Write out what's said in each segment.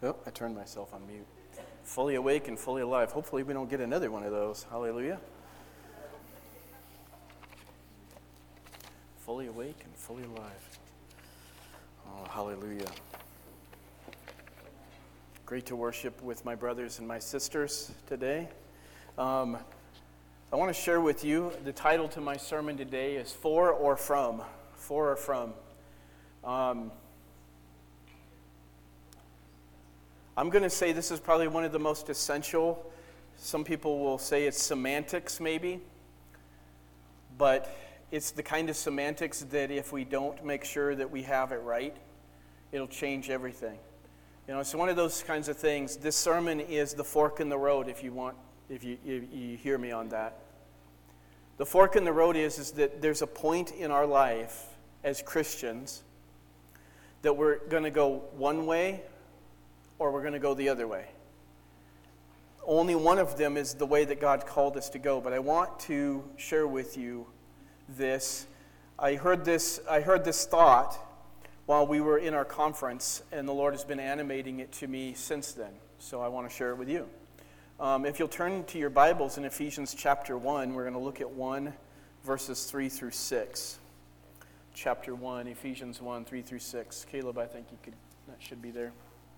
Oh, I turned myself on mute. Fully awake and fully alive. Hopefully we don't get another one of those. Hallelujah. Fully awake and fully alive. Oh, hallelujah. Great to worship with my brothers and my sisters today. I want to share with you, the title to my sermon today is For or From. For or From. I'm going to say this is probably one of the most essential. Some people will say it's semantics maybe, but it's the kind of semantics that if we don't make sure that we have it right, it'll change everything. You know, it's one of those kinds of things. This sermon is the fork in the road, if you hear me on that. The fork in the road is that there's a point in our life as Christians that we're going to go one way or we're going to go the other way. Only one of them is the way that God called us to go. But I want to share with you this. I heard this thought while we were in our conference, and the Lord has been animating it to me since then. So I want to share it with you. If you'll turn to your Bibles in Ephesians chapter 1, we're going to look at 1 verses 3 through 6. Chapter 1, Ephesians 1, 3 through 6. Caleb, I think that should be there.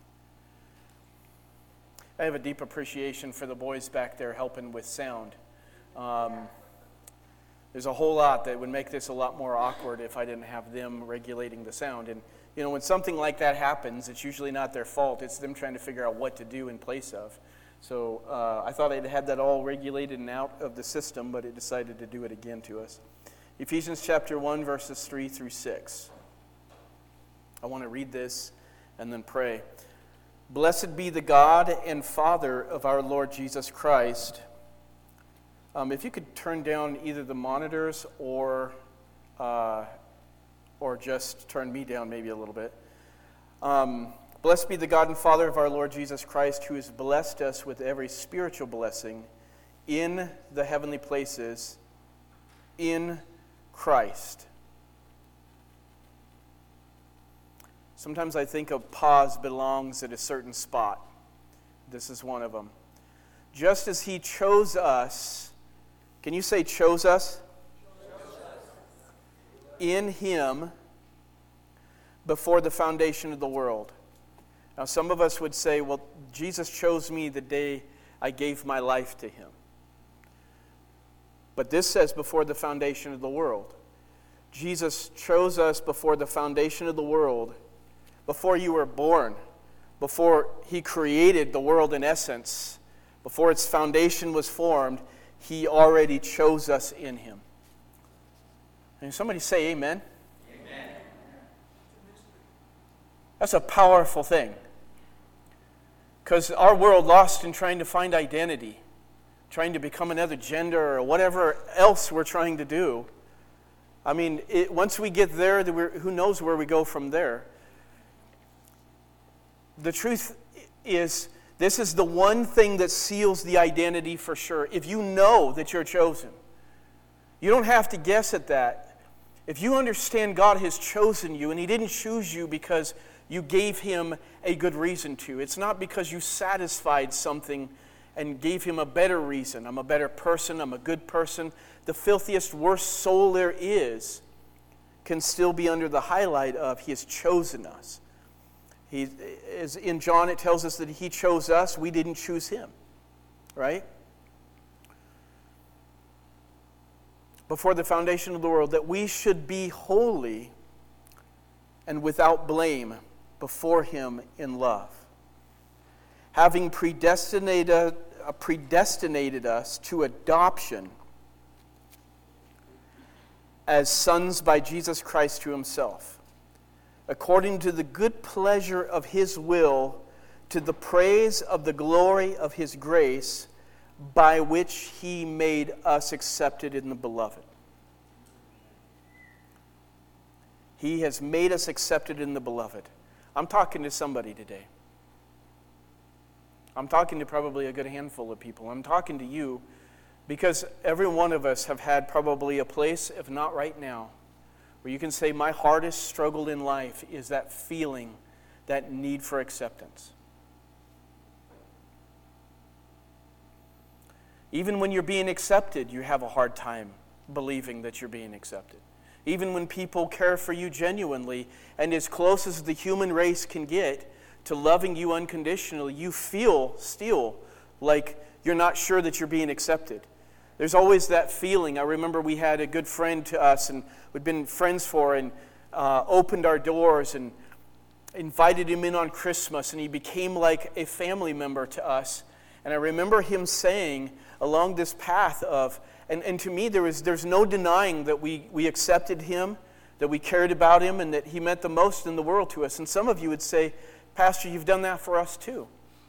I have a deep appreciation for the boys back there helping with sound. There's a whole lot that would make this a lot more awkward if I didn't have them regulating the sound. And, you know, when something like that happens, it's usually not their fault. It's them trying to figure out what to do in place of. So I thought I'd had that all regulated and out of the system, but it decided to do it again to us. Ephesians chapter 1, verses 3 through 6. I want to read this and then pray. Blessed be the God and Father of our Lord Jesus Christ. If you could turn down either the monitors or just turn me down maybe a little bit. Blessed be the God and Father of our Lord Jesus Christ, who has blessed us with every spiritual blessing in the heavenly places in Christ. Sometimes I think a pause belongs at a certain spot. This is one of them. Just as he chose us, can you say chose us? In him before the foundation of the world. Now some of us would say, well, Jesus chose me the day I gave my life to him. But this says before the foundation of the world. Jesus chose us before the foundation of the world. Before you were born, before he created the world in essence, before its foundation was formed, he already chose us in him. And somebody say amen? Amen. That's a powerful thing. Because our world lost in trying to find identity, trying to become another gender or whatever else we're trying to do. I mean, once we get there, who knows where we go from there? The truth is, this is the one thing that seals the identity for sure. If you know that you're chosen, you don't have to guess at that. If you understand God has chosen you, and he didn't choose you because you gave him a good reason to. It's not because you satisfied something and gave him a better reason. I'm a better person, I'm a good person. The filthiest, worst soul there is can still be under the highlight of he has chosen us. As in John, it tells us that he chose us. We didn't choose him, right? Before the foundation of the world, that we should be holy and without blame before him in love. Having predestinated us to adoption as sons by Jesus Christ to himself, according to the good pleasure of his will, to the praise of the glory of his grace, by which he made us accepted in the beloved. He has made us accepted in the beloved. I'm talking to somebody today. I'm talking to probably a good handful of people. I'm talking to you because every one of us have had probably a place, if not right now, where you can say, my hardest struggle in life is that feeling, that need for acceptance. Even when you're being accepted, you have a hard time believing that you're being accepted. Even when people care for you genuinely and as close as the human race can get to loving you unconditionally, you feel still like you're not sure that you're being accepted. There's always that feeling. I remember we had a good friend to us and we'd been friends for and opened our doors and invited him in on Christmas, and he became like a family member to us. And I remember him saying along this path of, and to me there's no denying that we accepted him, that we cared about him, and that he meant the most in the world to us. And some of you would say, Pastor, you've done that for us too.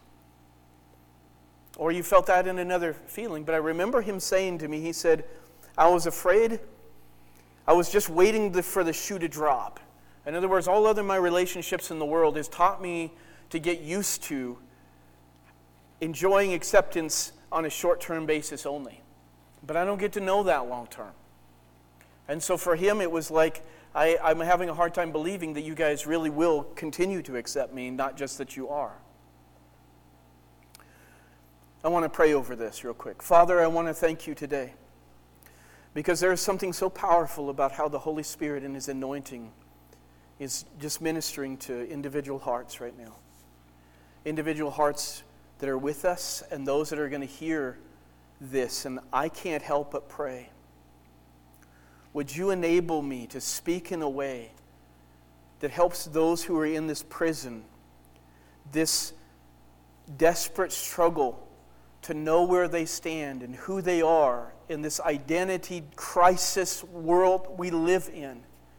Or you felt that in another feeling. But I remember him saying to me, he said, I was afraid. I was just waiting for the shoe to drop. In other words, all other my relationships in the world has taught me to get used to enjoying acceptance on a short-term basis only. But I don't get to know that long-term. And so for him, it was like, I'm having a hard time believing that you guys really will continue to accept me, not just that you are. I want to pray over this real quick. Father, I want to thank you today because there is something so powerful about how the Holy Spirit and His anointing is just ministering to individual hearts right now. Individual hearts that are with us and those that are going to hear this. And I can't help but pray. Would you enable me to speak in a way that helps those who are in this prison, this desperate struggle to know where they stand and who they are in this identity crisis world we live in.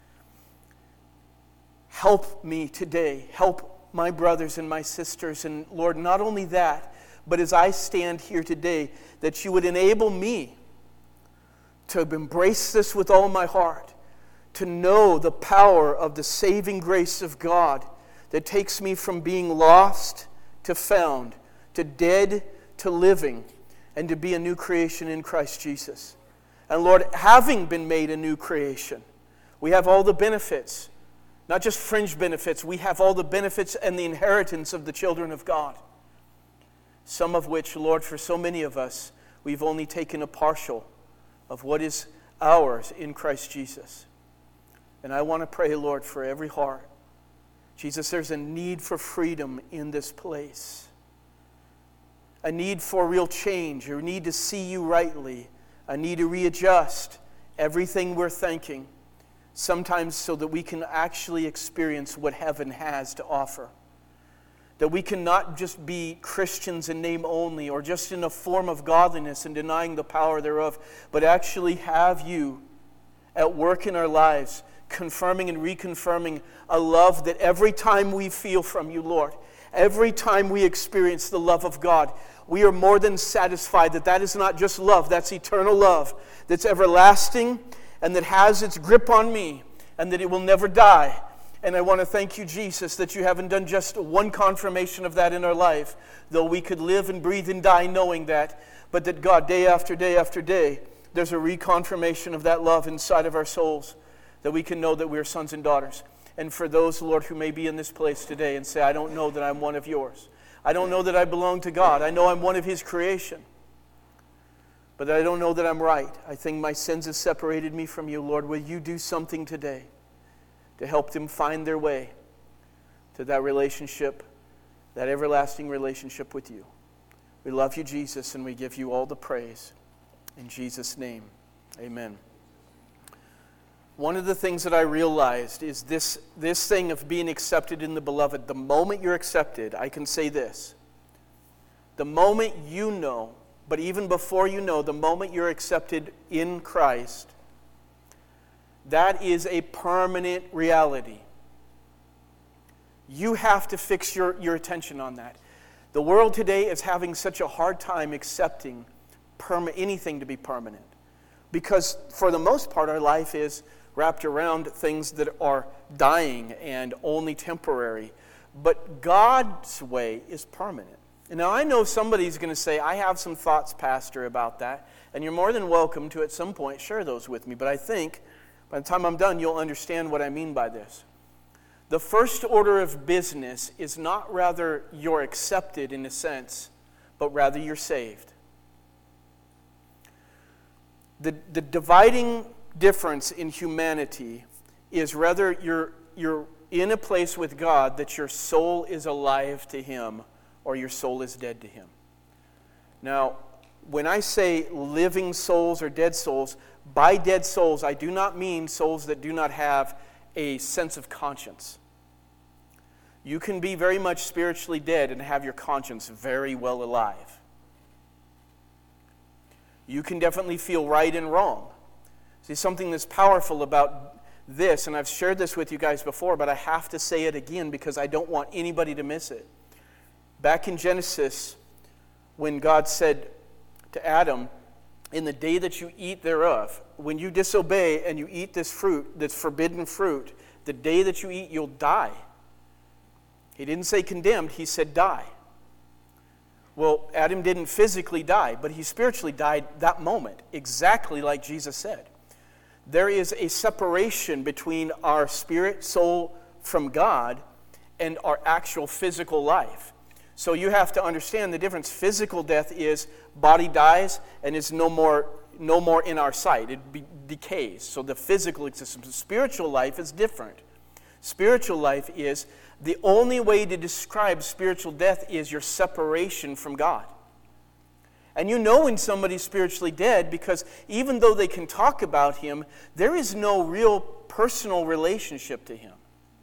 Help me today. Help my brothers and my sisters. And Lord, not only that, but as I stand here today, that you would enable me to embrace this with all my heart, to know the power of the saving grace of God that takes me from being lost to found, to dead to living, and to be a new creation in Christ Jesus. And Lord, having been made a new creation, we have all the benefits, not just fringe benefits, we have all the benefits and the inheritance of the children of God. Some of which, Lord, for so many of us, we've only taken a partial of what is ours in Christ Jesus. And I want to pray, Lord, for every heart. Jesus, there's a need for freedom in this place. A need for real change, a need to see you rightly, a need to readjust everything we're thinking, sometimes so that we can actually experience what heaven has to offer. That we can not just be Christians in name only or just in a form of godliness and denying the power thereof, but actually have you at work in our lives, confirming and reconfirming a love that every time we feel from you, Lord, every time we experience the love of God, we are more than satisfied that that is not just love, that's eternal love, that's everlasting and that has its grip on me and that it will never die. And I want to thank you, Jesus, that you haven't done just one confirmation of that in our life, though we could live and breathe and die knowing that, but that God, day after day after day, there's a reconfirmation of that love inside of our souls, that we can know that we are sons and daughters. And for those, Lord, who may be in this place today and say, I don't know that I'm one of yours. I don't know that I belong to God. I know I'm one of His creation. But I don't know that I'm right. I think my sins have separated me from you, Lord. Will you do something today to help them find their way to that relationship, that everlasting relationship with you? We love you, Jesus, and we give you all the praise. In Jesus' name, amen. One of the things that I realized is this thing of being accepted in the beloved. The moment you're accepted, I can say this. The moment you know, but even before you know, the moment you're accepted in Christ, that is a permanent reality. You have to fix your attention on that. The world today is having such a hard time accepting anything to be permanent. Because for the most part, our life is wrapped around things that are dying and only temporary. But God's way is permanent. And now I know somebody's going to say, I have some thoughts, Pastor, about that. And you're more than welcome to at some point share those with me. But I think by the time I'm done, you'll understand what I mean by this. The first order of business is not rather you're accepted in a sense, but rather you're saved. The dividing difference in humanity is whether you're in a place with God that your soul is alive to Him or your soul is dead to Him. Now, when I say living souls or dead souls, by dead souls I do not mean souls that do not have a sense of conscience. You can be very much spiritually dead and have your conscience very well alive. You can definitely feel right and wrong. See, something that's powerful about this, and I've shared this with you guys before, but I have to say it again because I don't want anybody to miss it. Back in Genesis, when God said to Adam, in the day that you eat thereof, when you disobey and you eat this fruit, this forbidden fruit, the day that you eat, you'll die. He didn't say condemned, he said die. Well, Adam didn't physically die, but he spiritually died that moment, exactly like Jesus said. There is a separation between our spirit, soul from God and our actual physical life. So you have to understand the difference. Physical death is body dies and is no more in our sight. It decays. So the physical existence. Spiritual life is different. Spiritual life is the only way to describe spiritual death is your separation from God. And you know when somebody's spiritually dead because even though they can talk about Him, there is no real personal relationship to Him.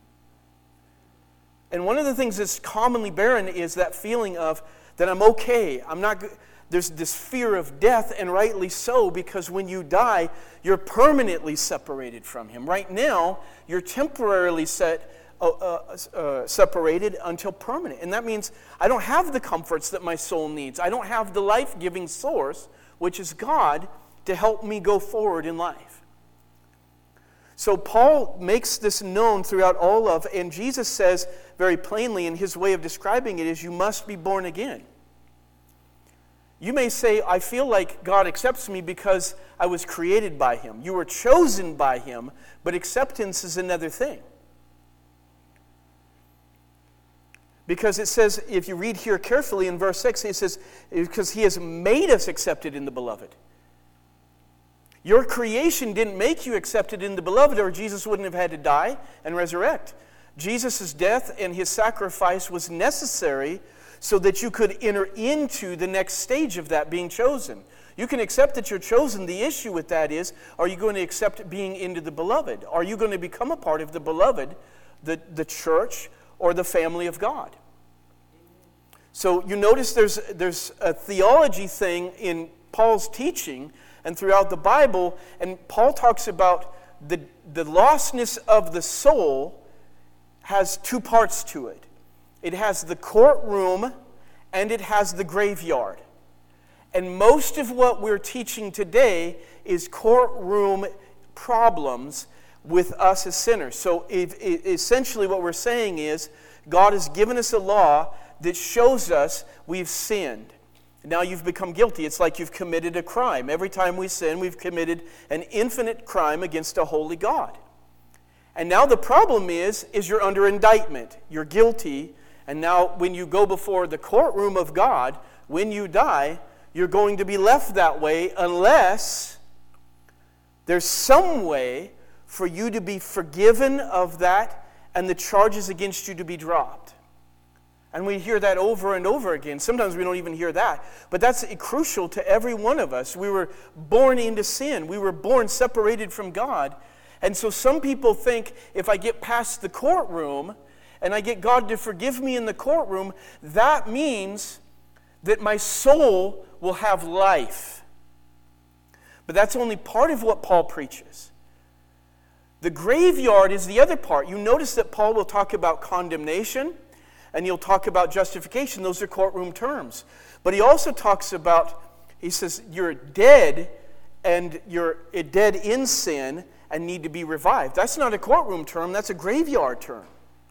And one of the things that's commonly barren is that feeling of that I'm okay. There's this fear of death, and rightly so, because when you die, you're permanently separated from Him. Right now, you're temporarily separated until permanent. And that means I don't have the comforts that my soul needs. I don't have the life-giving source, which is God, to help me go forward in life. So Paul makes this known throughout all of, and Jesus says very plainly in his way of describing it is you must be born again. You may say, I feel like God accepts me because I was created by Him. You were chosen by Him, but acceptance is another thing. Because it says, if you read here carefully in verse 6, it says, because He has made us accepted in the Beloved. Your creation didn't make you accepted in the Beloved, or Jesus wouldn't have had to die and resurrect. Jesus' death and His sacrifice was necessary so that you could enter into the next stage of that being chosen. You can accept that you're chosen. The issue with that is, are you going to accept being into the Beloved? Are you going to become a part of the Beloved, the church, or the family of God? So you notice there's a theology thing in Paul's teaching and throughout the Bible, and Paul talks about the lostness of the soul has two parts to it. It has the courtroom and it has the graveyard. And most of what we're teaching today is courtroom problems with us as sinners. So essentially what we're saying is God has given us a law that shows us we've sinned. Now you've become guilty. It's like you've committed a crime. Every time we sin, we've committed an infinite crime against a holy God. And now the problem is you're under indictment. You're guilty. And now when you go before the courtroom of God, when you die, you're going to be left that way unless there's some way for you to be forgiven of that and the charges against you to be dropped. And we hear that over and over again. Sometimes we don't even hear that. But that's crucial to every one of us. We were born into sin. We were born separated from God. And so some people think if I get past the courtroom and I get God to forgive me in the courtroom, that means that my soul will have life. But that's only part of what Paul preaches. The graveyard is the other part. You notice that Paul will talk about condemnation and he'll talk about justification. Those are courtroom terms. But he also talks about, he says, you're dead and you're dead in sin and need to be revived. That's not a courtroom term, that's a graveyard term.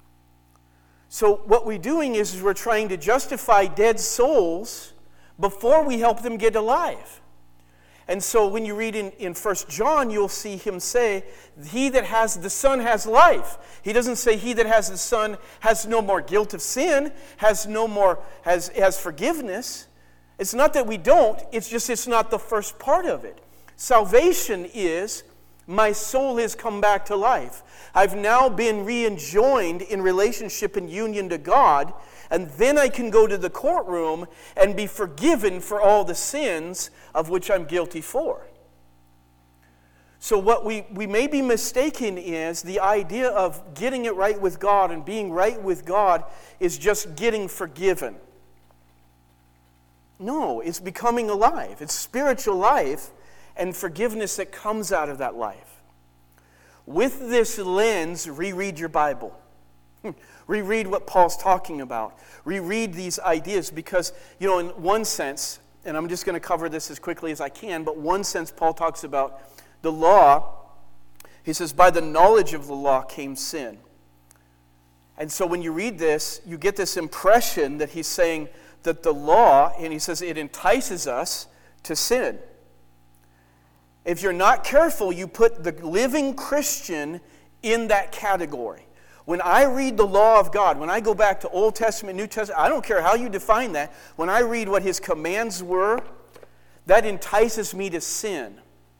So what we're doing is we're trying to justify dead souls before we help them get alive. And so when you read in 1 John, you'll see him say, he that has the Son has life. He doesn't say he that has the Son has no more guilt of sin, has forgiveness. It's not that we don't, it's just it's not the first part of it. Salvation is my soul has come back to life. I've now been re-enjoined in relationship and union to God, and then I can go to the courtroom and be forgiven for all the sins of which I'm guilty for. So what we may be mistaken is the idea of getting it right with God and being right with God is just getting forgiven. No, it's becoming alive. It's spiritual life and forgiveness that comes out of that life. With this lens, reread your Bible. Reread what Paul's talking about. Reread these ideas because, in one sense, and I'm just going to cover this as quickly as I can, but one sense Paul talks about the law. He says, by the knowledge of the law came sin. And so when you read this, you get this impression that he's saying that the law, and he says it entices us to sin. If you're not careful, you put the living Christian in that category. When I read the law of God, when I go back to Old Testament, New Testament, I don't care how you define that, when I read what His commands were, that entices me to sin.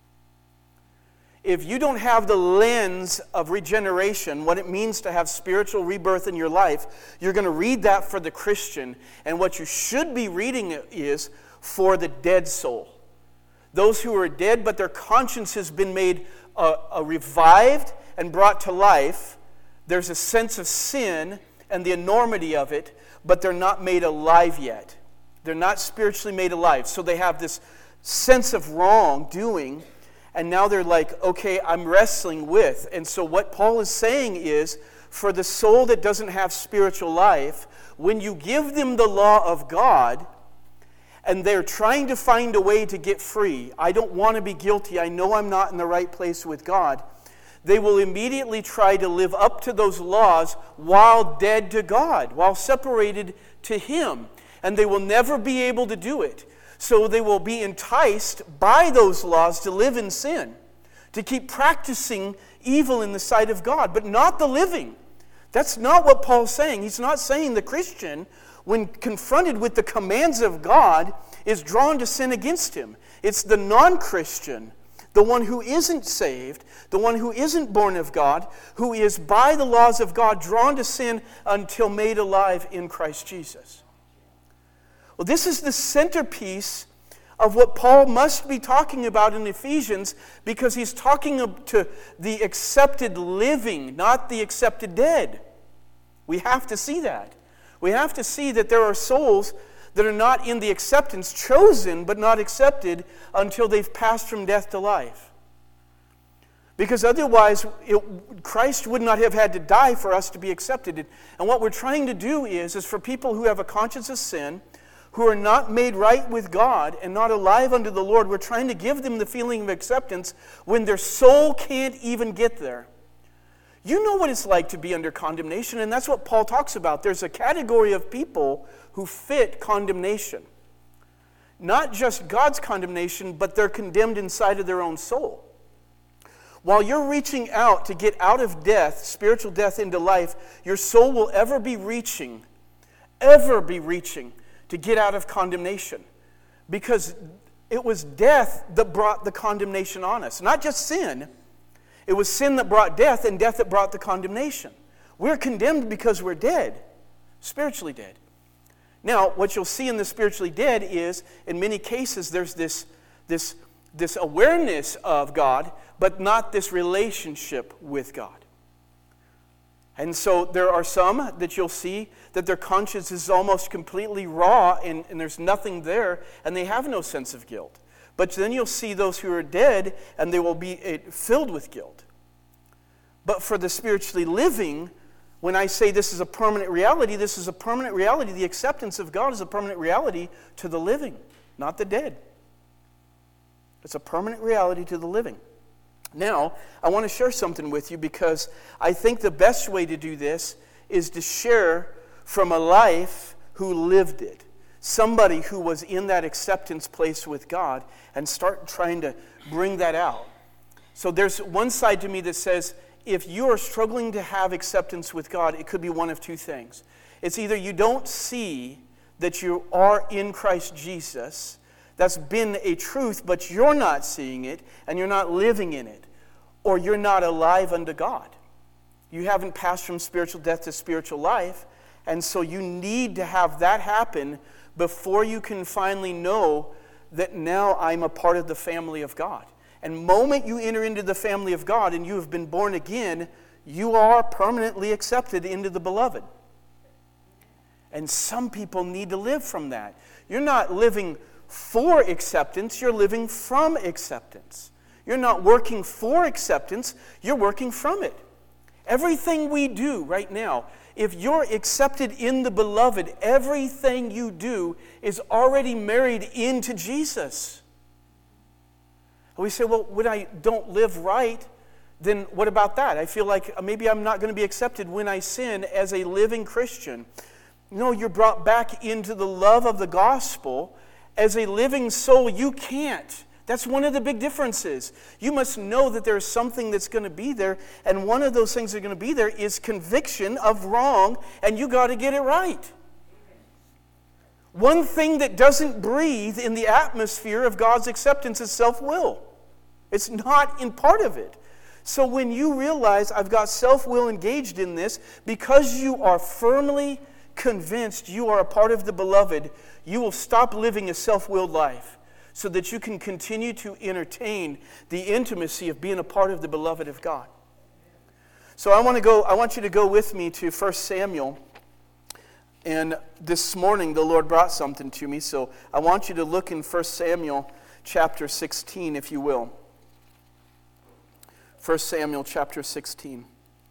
If you don't have the lens of regeneration, what it means to have spiritual rebirth in your life, you're going to read that for the Christian, and what you should be reading is for the dead soul. Those who are dead, but their conscience has been made revived and brought to life. There's a sense of sin and the enormity of it, but they're not made alive yet. They're not spiritually made alive. So they have this sense of wrongdoing, and now they're like, okay, I'm wrestling with. And so what Paul is saying is, for the soul that doesn't have spiritual life, when you give them the law of God, and they're trying to find a way to get free. I don't want to be guilty. I know I'm not in the right place with God. They will immediately try to live up to those laws while dead to God, while separated to Him. And they will never be able to do it. So they will be enticed by those laws to live in sin, to keep practicing evil in the sight of God, but not the living. That's not what Paul's saying. He's not saying the Christian, when confronted with the commands of God, is drawn to sin against Him. It's the non-Christian, the one who isn't saved, the one who isn't born of God, who is by the laws of God drawn to sin until made alive in Christ Jesus. Well, this is the centerpiece of what Paul must be talking about in Ephesians, because he's talking to the accepted living, not the accepted dead. We have to see that. We have to see that there are souls that are not in the acceptance, chosen but not accepted until they've passed from death to life. Because otherwise, Christ would not have had to die for us to be accepted. And what we're trying to do is for people who have a conscience of sin, who are not made right with God and not alive unto the Lord, we're trying to give them the feeling of acceptance when their soul can't even get there. You know what it's like to be under condemnation, and that's what Paul talks about. There's a category of people who fit condemnation. Not just God's condemnation, but they're condemned inside of their own soul. While you're reaching out to get out of death, spiritual death into life, your soul will ever be reaching to get out of condemnation. Because it was death that brought the condemnation on us. Not just sin. It was sin that brought death, and death that brought the condemnation. We're condemned because we're dead, spiritually dead. Now, what you'll see in the spiritually dead is, in many cases, there's this awareness of God, but not this relationship with God. And so there are some that you'll see that their conscience is almost completely raw, and there's nothing there, and they have no sense of guilt. But then you'll see those who are dead, and they will be filled with guilt. But for the spiritually living, when I say this is a permanent reality, this is a permanent reality. The acceptance of God is a permanent reality to the living, not the dead. It's a permanent reality to the living. Now, I want to share something with you, because I think the best way to do this is to share from a life who lived it. Somebody who was in that acceptance place with God, and start trying to bring that out. So there's one side to me that says, if you are struggling to have acceptance with God, it could be one of two things. It's either you don't see that you are in Christ Jesus, That's been a truth, but you're not seeing it, and you're not living in it, or you're not alive unto God. You haven't passed from spiritual death to spiritual life, and so you need to have that happen before you can finally know that now I'm a part of the family of God. And the moment you enter into the family of God and you have been born again, you are permanently accepted into the beloved. And some people need to live from that. You're not living for acceptance, you're living from acceptance. You're not working for acceptance, you're working from it. Everything we do right now, if you're accepted in the beloved, everything you do is already married into Jesus. We say, well, when I don't live right, then what about that? I feel like maybe I'm not going to be accepted when I sin as a living Christian. No, you're brought back into the love of the gospel. As a living soul, you can't. That's one of the big differences. You must know that there's something that's going to be there, and one of those things that are going to be there is conviction of wrong, and you got to get it right. One thing that doesn't breathe in the atmosphere of God's acceptance is self-will. It's not in part of it. So when you realize I've got self-will engaged in this, because you are firmly convinced you are a part of the beloved, you will stop living a self-willed life so that you can continue to entertain the intimacy of being a part of the beloved of God. So I want you to go with me to 1 Samuel. And this morning the Lord brought something to me, so I want you to look in 1 Samuel chapter 16, if you will. 1 Samuel chapter 16.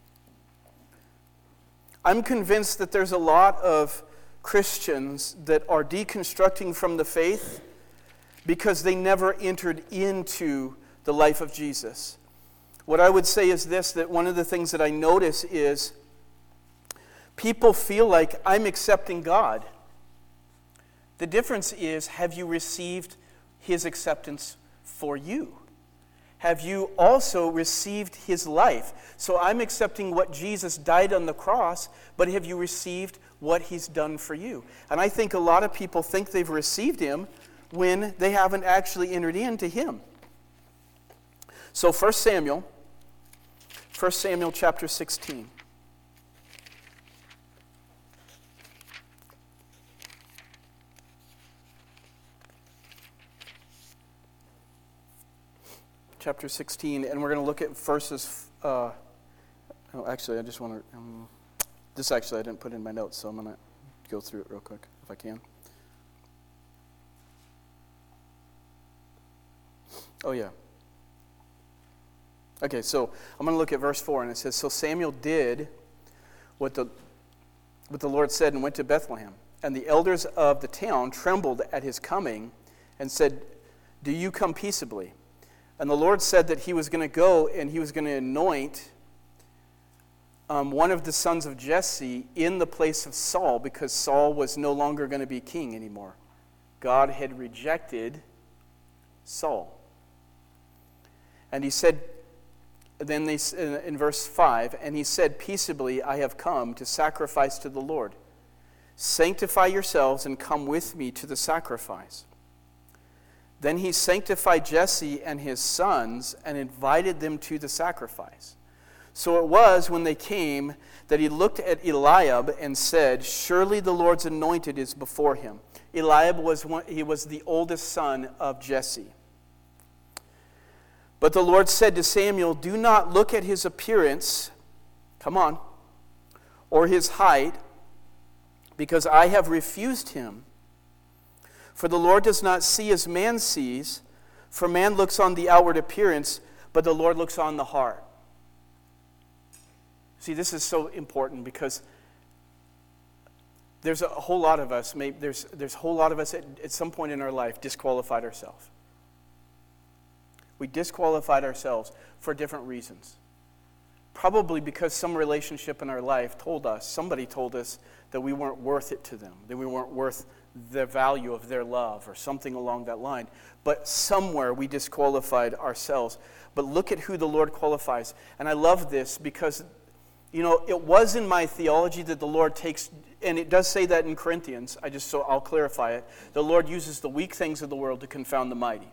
I'm convinced that there's a lot of Christians that are deconstructing from the faith because they never entered into the life of Jesus. What I would say is this, that one of the things that I notice is people feel like I'm accepting God. The difference is, have you received His acceptance for you? Have you also received His life? So I'm accepting what Jesus died on the cross, but have you received what He's done for you? And I think a lot of people think they've received Him when they haven't actually entered into Him. So 1 Samuel chapter 16. Chapter 16, and we're going to look at verses. Actually, I just want to. This actually I didn't put in my notes, so I'm going to go through it real quick if I can. Oh yeah. Okay, so I'm going to look at verse 4, and it says, "So Samuel did what the Lord said, and went to Bethlehem. And the elders of the town trembled at his coming, and said, 'Do you come peaceably?' And the Lord said that He was going to go and He was going to anoint one of the sons of Jesse in the place of Saul, because Saul was no longer going to be king anymore. God had rejected Saul. And He said, then in verse 5, and He said, 'Peaceably I have come to sacrifice to the Lord. Sanctify yourselves and come with me to the sacrifice.' Then he sanctified Jesse and his sons and invited them to the sacrifice. So it was when they came that he looked at Eliab and said, 'Surely the Lord's anointed is before him.'" Eliab was the oldest son of Jesse. "But the Lord said to Samuel, 'Do not look at his appearance,'" come on, "'or his height, because I have refused him. For the Lord does not see as man sees, for man looks on the outward appearance, but the Lord looks on the heart.'" See, this is so important because there's a whole lot of us, there's a whole lot of us at some point in our life disqualified ourselves. We disqualified ourselves for different reasons. Probably because some relationship in our life somebody told us that we weren't worth it to them, that we weren't worth the value of their love or something along that line. But somewhere we disqualified ourselves. But look at who the Lord qualifies. And I love this because It was in my theology that the Lord takes, and it does say that in Corinthians, so I'll clarify it. The Lord uses the weak things of the world to confound the mighty.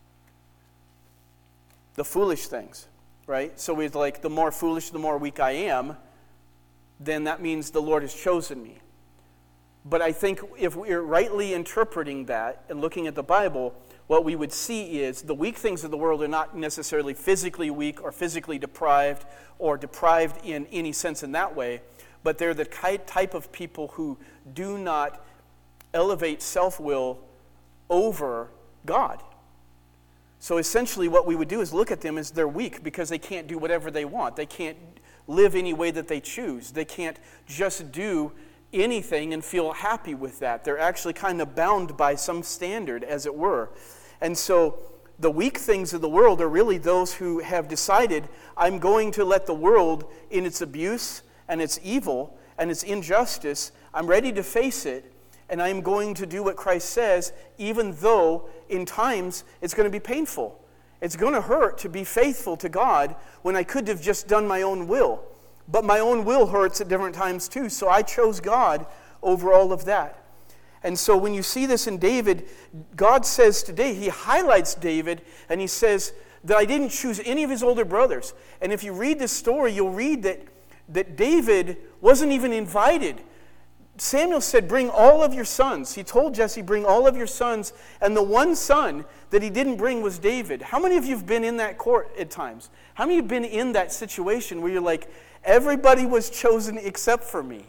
The foolish things, right? So it's like, the more foolish, the more weak I am, then that means the Lord has chosen me. But I think if we're rightly interpreting that and looking at the Bible, what we would see is the weak things of the world are not necessarily physically weak or physically deprived or deprived in any sense in that way, but they're the type of people who do not elevate self-will over God. So essentially what we would do is look at them as they're weak because they can't do whatever they want. They can't live any way that they choose. They can't just do anything and feel happy with that. They're actually kind of bound by some standard, as it were. And so the weak things of the world are really those who have decided, I'm going to let the world in its abuse and its evil and its injustice, I'm ready to face it, and I'm going to do what Christ says, even though in times it's going to be painful. It's going to hurt to be faithful to God when I could have just done my own will. But my own will hurts at different times too, so I chose God over all of that. And so when you see this in David, God says today, he highlights David, and he says that I didn't choose any of his older brothers. And if you read this story, you'll read that David wasn't even invited. Samuel said, bring all of your sons. He told Jesse, bring all of your sons. And the one son that he didn't bring was David. How many of you have been in that court at times? How many have been in that situation where you're like, everybody was chosen except for me?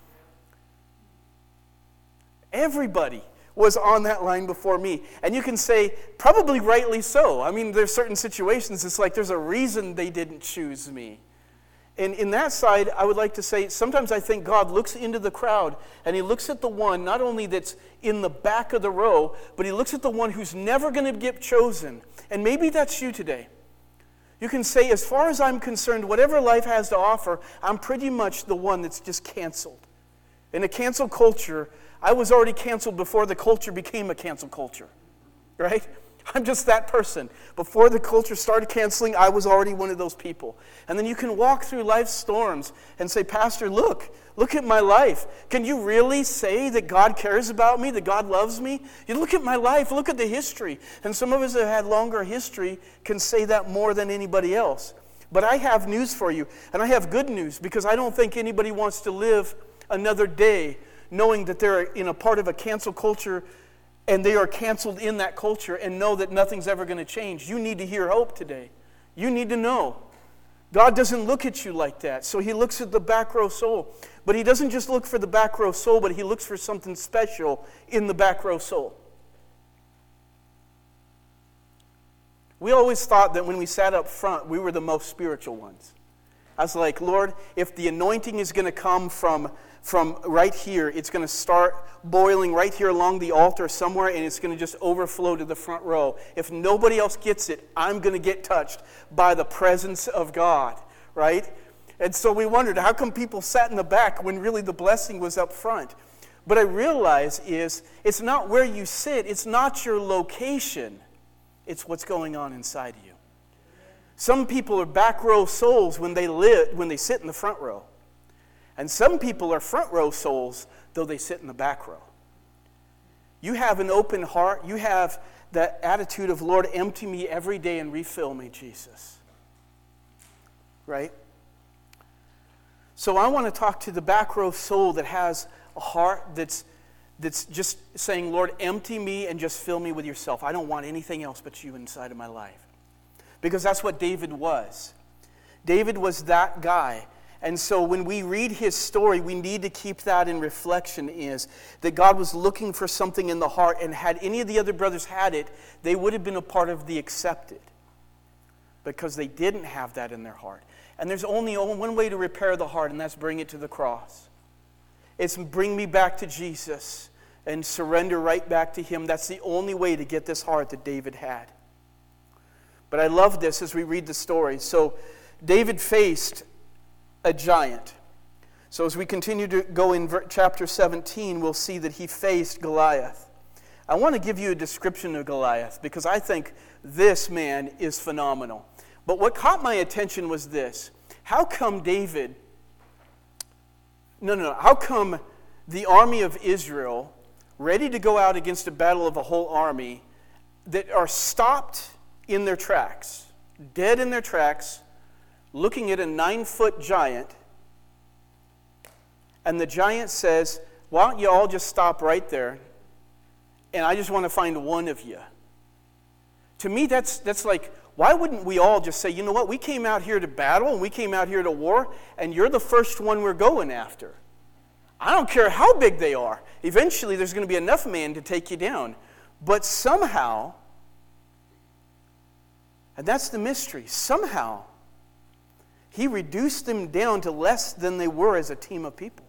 Everybody was on that line before me. And you can say, probably rightly so. I mean, there's certain situations, it's like there's a reason they didn't choose me. And in that side, I would like to say, sometimes I think God looks into the crowd and he looks at the one, not only that's in the back of the row, but he looks at the one who's never going to get chosen. And maybe that's you today. You can say, as far as I'm concerned, whatever life has to offer, I'm pretty much the one that's just canceled. In a cancel culture, I was already canceled before the culture became a cancel culture, right? I'm just that person. Before the culture started canceling, I was already one of those people. And then you can walk through life's storms and say, Pastor, look at my life. Can you really say that God cares about me, that God loves me? You look at my life, look at the history. And some of us that have had longer history can say that more than anybody else. But I have news for you, and I have good news, because I don't think anybody wants to live another day knowing that they're in a part of a cancel culture and they are canceled in that culture and know that nothing's ever going to change. You need to hear hope today. You need to know. God doesn't look at you like that. So he looks at the back row soul. But he doesn't just look for the back row soul, but he looks for something special in the back row soul. We always thought that when we sat up front, we were the most spiritual ones. I was like, Lord, if the anointing is going to come from right here, it's going to start boiling right here along the altar somewhere, and it's going to just overflow to the front row. If nobody else gets it, I'm going to get touched by the presence of God, right? And so we wondered, how come people sat in the back when really the blessing was up front? But I realize it's not where you sit, it's not your location, it's what's going on inside of you. Some people are back row souls when they sit in the front row. And some people are front row souls, though they sit in the back row. You have an open heart. You have that attitude of, Lord, empty me every day and refill me, Jesus. Right? So I want to talk to the back row soul that has a heart that's just saying, Lord, empty me and just fill me with yourself. I don't want anything else but you inside of my life. Because that's what David was. David was that guy. And so when we read his story, we need to keep that in reflection, is that God was looking for something in the heart, and had any of the other brothers had it, they would have been a part of the accepted, because they didn't have that in their heart. And there's only one way to repair the heart, and that's bring it to the cross. It's bring me back to Jesus and surrender right back to him. That's the only way to get this heart that David had. But I love this as we read the story. So David faced a giant. So as we continue to go in chapter 17, we'll see that he faced Goliath. I want to give you a description of Goliath, because I think this man is phenomenal. But what caught my attention was this. How come David No. How come the army of Israel, ready to go out against a battle of a whole army, that are stopped in their tracks, dead in their tracks, looking at a 9-foot giant, and the giant says, why don't you all just stop right there, and I just want to find one of you. To me, that's like, why wouldn't we all just say, you know what, we came out here to battle, and we came out here to war, and you're the first one we're going after. I don't care how big they are. Eventually, there's going to be enough man to take you down. But somehow, and that's the mystery, somehow, he reduced them down to less than they were as a team of people.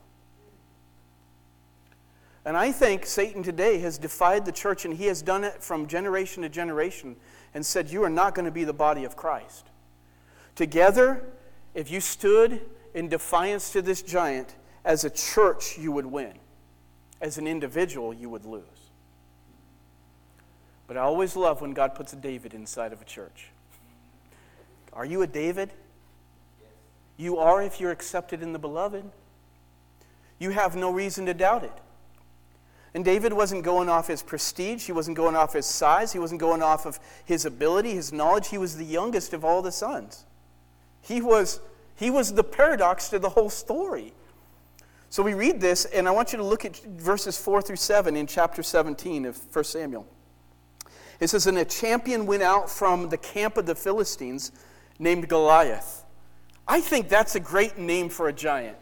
And I think Satan today has defied the church, and he has done it from generation to generation, and said, you are not going to be the body of Christ. Together, if you stood in defiance to this giant, as a church you would win. As an individual you would lose. But I always love when God puts a David inside of a church. Are you a David? You are if you're accepted in the beloved. You have no reason to doubt it. And David wasn't going off his prestige. He wasn't going off his size. He wasn't going off of his ability, his knowledge. He was the youngest of all the sons. He was the paradox to the whole story. So we read this, and I want you to look at verses 4 through 7 in chapter 17 of 1 Samuel. It says, and a champion went out from the camp of the Philistines named Goliath. I think that's a great name for a giant.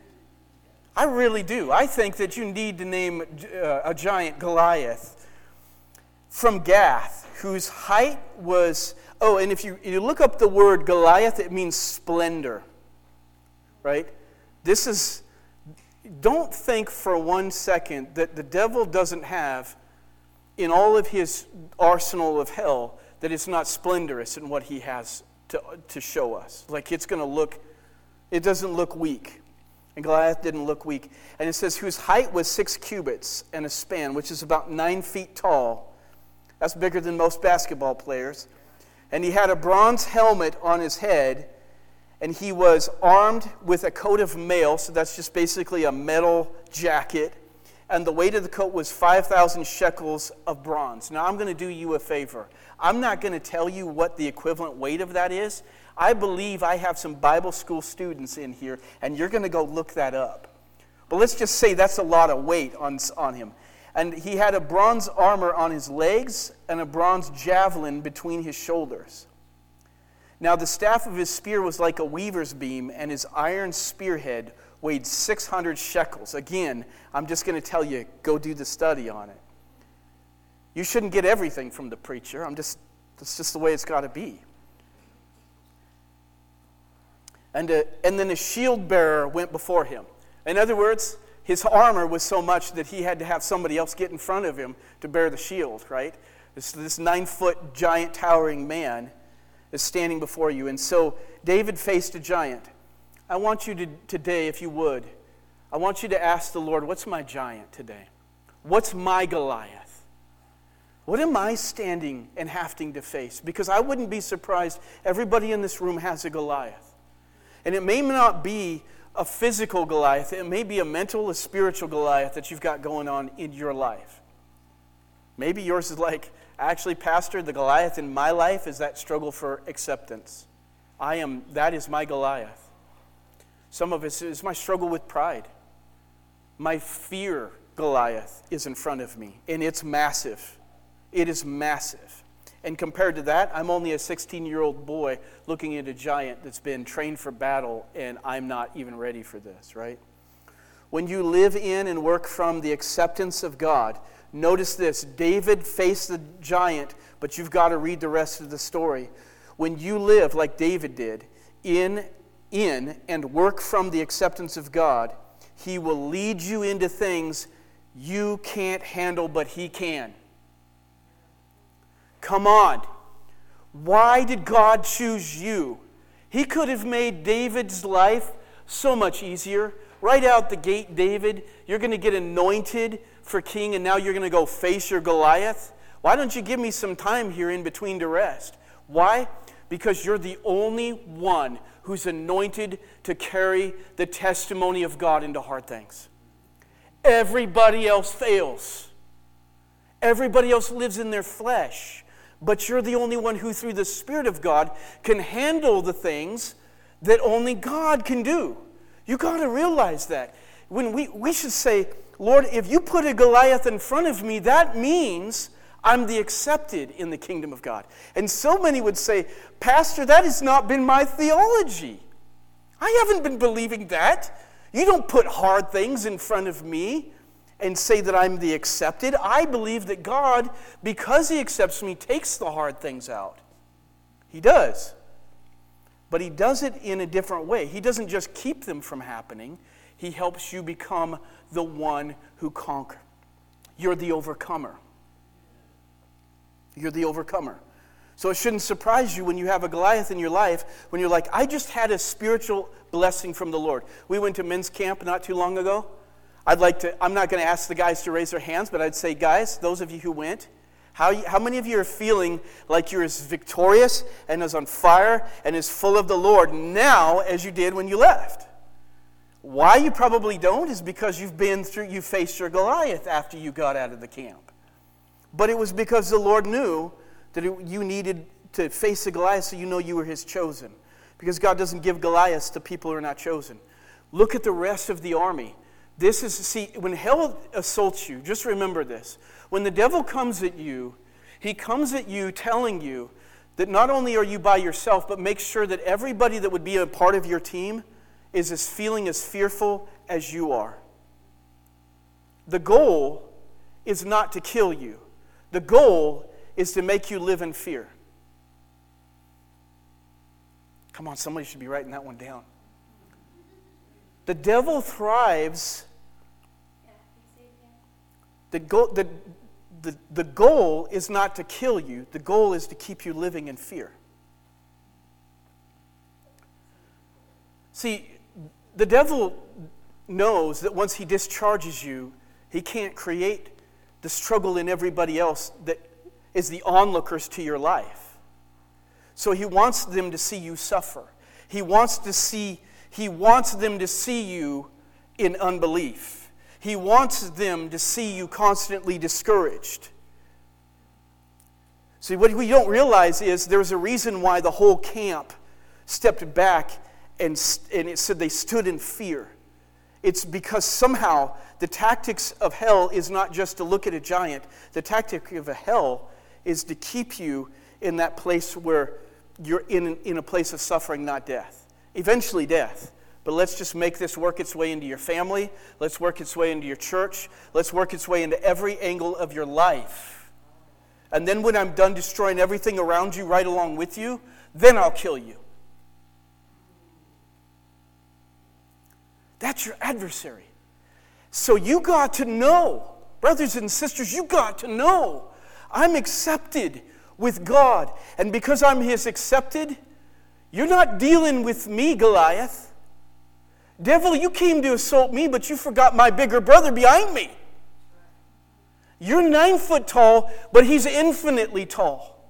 I really do. I think that you need to name a giant Goliath from Gath, whose height was... Oh, and if you look up the word Goliath, it means splendor. Right? This is... Don't think for 1 second that the devil doesn't have, in all of his arsenal of hell, that it's not splendorous in what he has to show us. Like it's going to look... It doesn't look weak. And Goliath didn't look weak. And it says, whose height was 6 cubits and a span, which is about 9 feet tall. That's bigger than most basketball players. And he had a bronze helmet on his head, and he was armed with a coat of mail, so that's just basically a metal jacket. And the weight of the coat was 5,000 shekels of bronze. Now, I'm going to do you a favor. I'm not going to tell you what the equivalent weight of that is. I believe I have some Bible school students in here, and you're going to go look that up. But let's just say that's a lot of weight on him. And he had a bronze armor on his legs and a bronze javelin between his shoulders. Now the staff of his spear was like a weaver's beam, and his iron spearhead weighed 600 shekels. Again, I'm just going to tell you, go do the study on it. You shouldn't get everything from the preacher. That's just the way it's got to be. And then a shield bearer went before him. In other words, his armor was so much that he had to have somebody else get in front of him to bear the shield, right? This 9-foot giant towering man is standing before you. And so David faced a giant. I want you to today, if you would, I want you to ask the Lord, what's my giant today? What's my Goliath? What am I standing and having to face? Because I wouldn't be surprised, everybody in this room has a Goliath. And it may not be a physical Goliath. It may be a mental, a spiritual Goliath that you've got going on in your life. Maybe yours is like, actually, Pastor, the Goliath in my life is that struggle for acceptance. That is my Goliath. Some of it is my struggle with pride. My fear Goliath is in front of me, and it's massive. It is massive. And compared to that, I'm only a 16-year-old boy looking at a giant that's been trained for battle, and I'm not even ready for this, right? When you live in and work from the acceptance of God, notice this. David faced the giant, but you've got to read the rest of the story. When you live like David did, in and work from the acceptance of God, He will lead you into things you can't handle, but He can. Come on. Why did God choose you? He could have made David's life so much easier. Right out the gate, David, you're going to get anointed for king, and now you're going to go face your Goliath. Why don't you give me some time here in between to rest? Why? Because you're the only one who's anointed to carry the testimony of God into hard things. Everybody else fails. Everybody else lives in their flesh. But you're the only one who, through the Spirit of God, can handle the things that only God can do. You got to realize that. When we should say, Lord, if you put a Goliath in front of me, that means I'm the accepted in the kingdom of God. And so many would say, Pastor, that has not been my theology. I haven't been believing that. You don't put hard things in front of me and say that I'm the accepted. I believe that God, because He accepts me, takes the hard things out. He does. But He does it in a different way. He doesn't just keep them from happening. He helps you become the one who conquers. You're the overcomer. You're the overcomer. So it shouldn't surprise you when you have a Goliath in your life, when you're like, I just had a spiritual blessing from the Lord. We went to men's camp not too long ago. I'm not going to ask the guys to raise their hands, but I'd say, guys, those of you who went, how many of you are feeling like you're as victorious and as on fire and as full of the Lord now as you did when you left? Why you probably don't is because you faced your Goliath after you got out of the camp. But it was because the Lord knew that you needed to face the Goliath so you know you were His chosen. Because God doesn't give Goliaths to people who are not chosen. Look at the rest of the army. When hell assaults you, just remember this. When the devil comes at you, he comes at you telling you that not only are you by yourself, but make sure that everybody that would be a part of your team is feeling as fearful as you are. The goal is not to kill you. The goal is to make you live in fear. Come on, somebody should be writing that one down. The devil thrives. The goal is not to kill you. The goal is to keep you living in fear. See, the devil knows that once he discharges you, he can't create the struggle in everybody else that is the onlookers to your life. So he wants them to see you suffer. He wants them to see you in unbelief. He wants them to see you constantly discouraged. See, what we don't realize is there's a reason why the whole camp stepped back and it said they stood in fear. It's because somehow the tactics of hell is not just to look at a giant. The tactic of hell is to keep you in that place where you're in a place of suffering, not death. Eventually death. But let's just make this work its way into your family. Let's work its way into your church. Let's work its way into every angle of your life. And then when I'm done destroying everything around you right along with you, then I'll kill you. That's your adversary. So you got to know, brothers and sisters, you got to know, I'm accepted with God. And because I'm His accepted, you're not dealing with me, Goliath. Devil, you came to assault me, but you forgot my bigger brother behind me. You're 9 foot tall, but he's infinitely tall.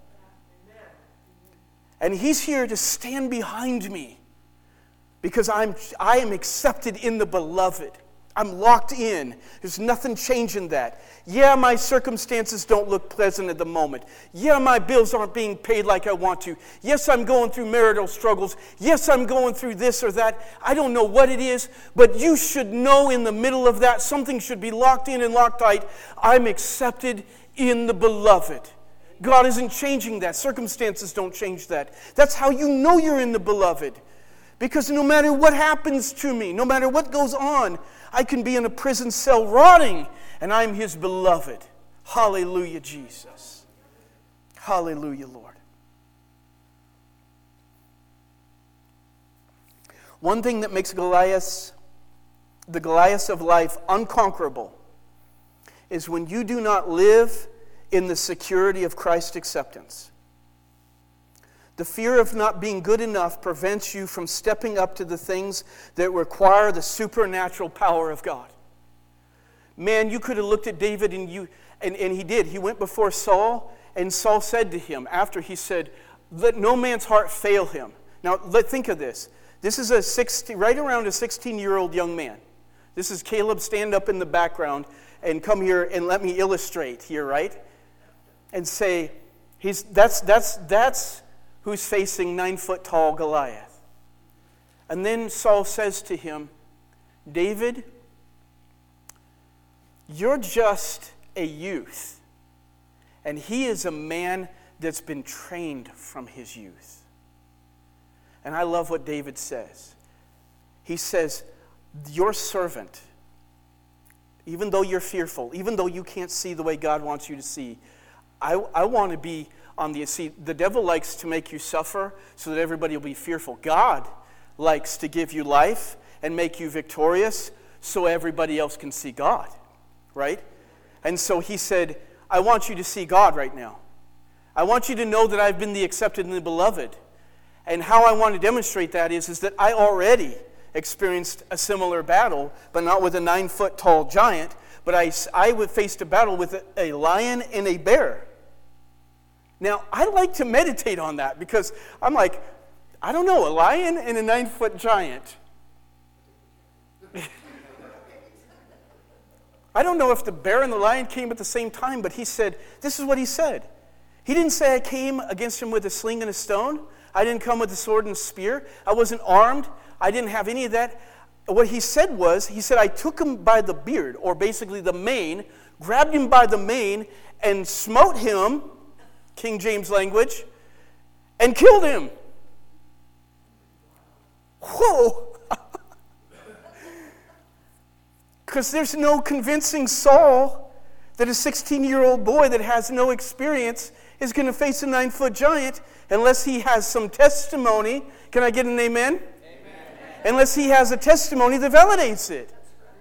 And he's here to stand behind me because I am accepted in the beloved. I'm locked in. There's nothing changing that. Yeah, my circumstances don't look pleasant at the moment. Yeah, my bills aren't being paid like I want to. Yes, I'm going through marital struggles. Yes, I'm going through this or that. I don't know what it is, but you should know in the middle of that, something should be locked in and locked tight. I'm accepted in the beloved. God isn't changing that. Circumstances don't change that. That's how you know you're in the beloved. Because no matter what happens to me, no matter what goes on, I can be in a prison cell rotting, and I'm His beloved. Hallelujah, Jesus. Hallelujah, Lord. One thing that makes the Goliaths of life unconquerable is when you do not live in the security of Christ's acceptance. The fear of not being good enough prevents you from stepping up to the things that require the supernatural power of God. Man, you could have looked at David and he did. He went before Saul, and Saul said to him, after he said, let no man's heart fail him. Now, think of this. This is right around a 16-year-old young man. This is Caleb, stand up in the background and come here and let me illustrate here, right? And say, that's who's facing 9-foot-tall Goliath. And then Saul says to him, David, you're just a youth, and he is a man that's been trained from his youth. And I love what David says. He says, your servant, even though you're fearful, even though you can't see the way God wants you to see, I want to be on the... See, the devil likes to make you suffer so that everybody will be fearful. God likes to give you life and make you victorious so everybody else can see God, right? And so he said, I want you to see God right now. I want you to know that I've been the accepted and the beloved. And how I want to demonstrate that is that I already experienced a similar battle, but not with a 9-foot-tall giant, but I faced a battle with a lion and a bear. Now, I like to meditate on that because I'm like, I don't know, a lion and a 9-foot giant. I don't know if the bear and the lion came at the same time, but he said, this is what he said. He didn't say I came against him with a sling and a stone. I didn't come with a sword and a spear. I wasn't armed. I didn't have any of that. What he said was, he said, I took him by the beard, or basically the mane, grabbed him by the mane, and smote him, King James language, and killed him. Whoa! Because there's no convincing Saul that a 16-year-old boy that has no experience is going to face a 9-foot giant unless he has some testimony. Can I get an amen? Amen? Unless he has a testimony that validates it.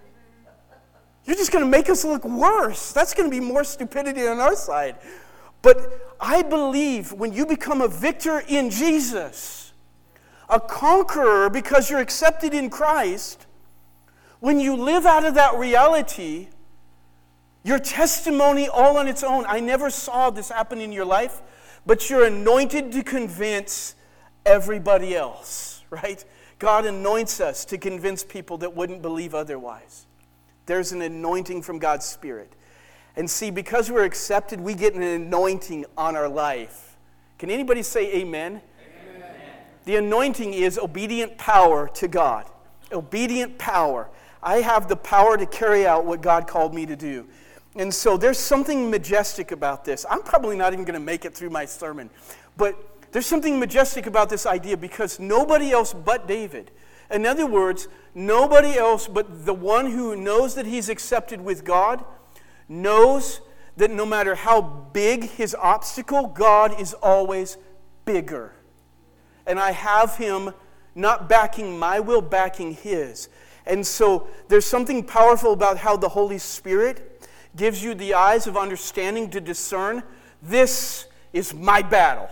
You're just going to make us look worse. That's going to be more stupidity on our side. But I believe when you become a victor in Jesus, a conqueror because you're accepted in Christ, when you live out of that reality, your testimony all on its own. I never saw this happen in your life, but you're anointed to convince everybody else, right? God anoints us to convince people that wouldn't believe otherwise. There's an anointing from God's Spirit. And see, because we're accepted, we get an anointing on our life. Can anybody say amen? Amen. The anointing is obedient power to God. Obedient power. I have the power to carry out what God called me to do. And so there's something majestic about this. I'm probably not even going to make it through my sermon. But there's something majestic about this idea because nobody else but David. In other words, nobody else but the one who knows that he's accepted with God knows that no matter how big his obstacle, God is always bigger. And I have him not backing my will, backing his. And so there's something powerful about how the Holy Spirit gives you the eyes of understanding to discern, this is my battle.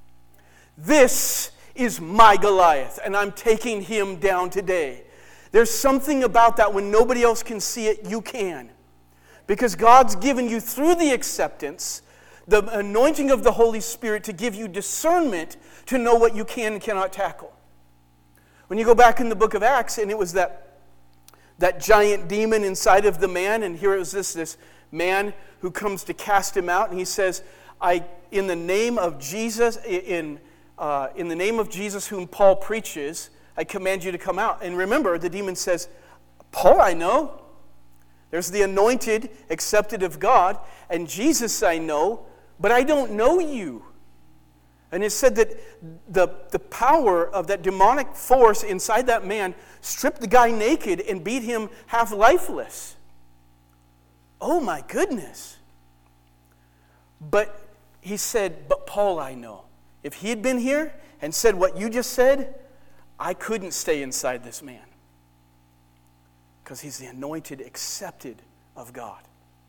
This is my Goliath, and I'm taking him down today. There's something about that when nobody else can see it, you can. Because God's given you through the acceptance, the anointing of the Holy Spirit to give you discernment to know what you can and cannot tackle. When you go back in the book of Acts, and it was that giant demon inside of the man, and here it was this man who comes to cast him out, and he says, in the name of Jesus, in the name of Jesus whom Paul preaches, I command you to come out. And remember, the demon says, Paul I know. There's the anointed, accepted of God, and Jesus I know, but I don't know you. And it said that the power of that demonic force inside that man stripped the guy naked and beat him half lifeless. Oh my goodness. But he said, but Paul I know. If he had been here and said what you just said, I couldn't stay inside this man. Because he's the anointed, accepted of God.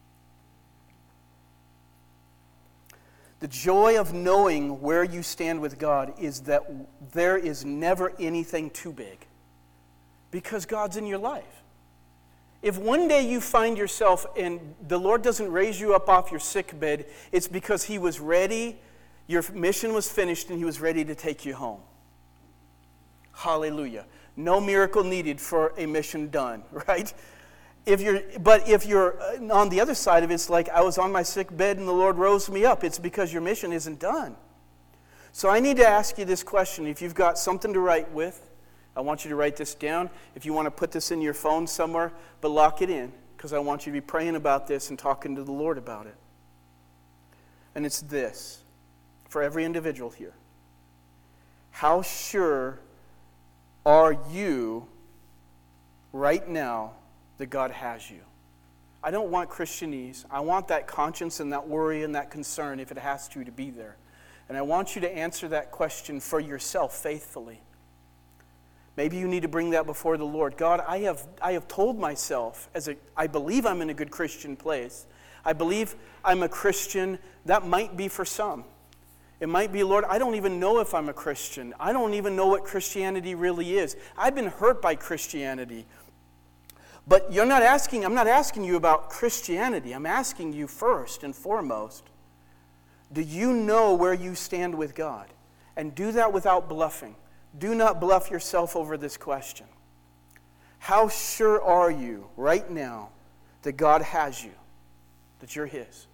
The joy of knowing where you stand with God is that there is never anything too big. Because God's in your life. If one day you find yourself and the Lord doesn't raise you up off your sick bed, it's because he was ready Your mission was finished and he was ready to take you home. Hallelujah. No miracle needed for a mission done, right? But if you're on the other side of it, it's like I was on my sick bed and the Lord rose me up. It's because your mission isn't done. So I need to ask you this question. If you've got something to write with, I want you to write this down. If you want to put this in your phone somewhere, but lock it in, because I want you to be praying about this and talking to the Lord about it. And it's this, for every individual here. How sure are you right now that God has you? I don't want Christianese. I want that conscience and that worry and that concern, if it has to be there. And I want you to answer that question for yourself faithfully. Maybe you need to bring that before the Lord. God, I have told myself, I believe I'm in a good Christian place. I believe I'm a Christian. That might be for some. It might be, Lord, I don't even know if I'm a Christian. I don't even know what Christianity really is. I've been hurt by Christianity. But I'm not asking you about Christianity. I'm asking you first and foremost, do you know where you stand with God? And do that without bluffing. Do not bluff yourself over this question. How sure are you right now that God has you, that you're His?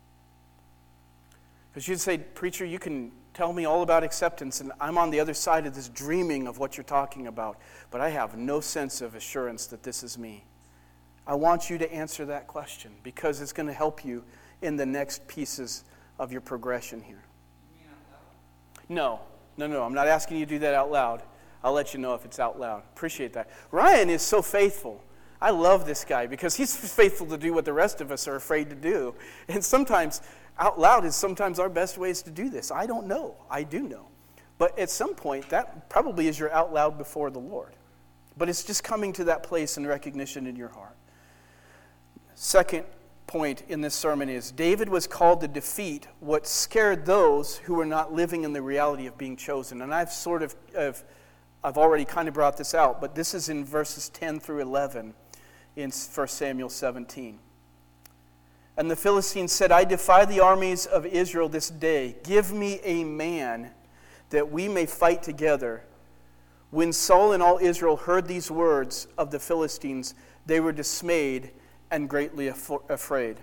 Because you'd say, preacher, you can tell me all about acceptance, and I'm on the other side of this dreaming of what you're talking about, but I have no sense of assurance that this is me. I want you to answer that question because it's going to help you in the next pieces of your progression here. No, I'm not asking you to do that out loud. I'll let you know if it's out loud. Appreciate that. Ryan is so faithful. I love this guy because he's faithful to do what the rest of us are afraid to do. And sometimes out loud is sometimes our best ways to do this. I don't know. I do know. But at some point, that probably is your out loud before the Lord. But it's just coming to that place and recognition in your heart. Second point in this sermon is David was called to defeat what scared those who were not living in the reality of being chosen. And I've already kind of brought this out, but this is in verses 10 through 11 in 1 Samuel 17. And the Philistines said, I defy the armies of Israel this day. Give me a man that we may fight together. When Saul and all Israel heard these words of the Philistines, they were dismayed and greatly afraid.